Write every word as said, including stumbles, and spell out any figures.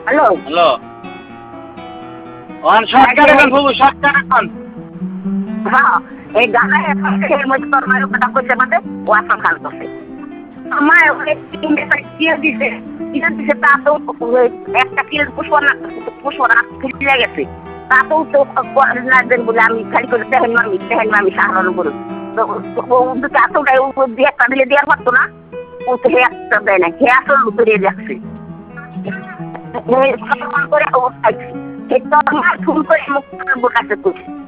hello hello one shortcut এখন বাবু shortcut এখন হ্যাঁ এই গানা এর মধ্যে তোর মায়ের কথা কইছে আমাদের ওয়াসা খান করছে আমার ওই তিনটে দিয়ে দিছে দিয়ে দিছে তা তো একটা কিল পুষ্পনা পুষ্পনা ফিরে গেছে তা তো তো না দেন বলে আমি খালি করে দেখেন মামি দেখেন মামি সাহায্য করুন তো ও দুটো এতটাই ও দিয়ে একটা দিলে দেওয়ার পারতো না ও তো একটা দেয় না খেয়ে আসলে উতরে যাচ্ছে করে ও খাইছি তোর মা ফোন করে মুখ বোকাতে করছে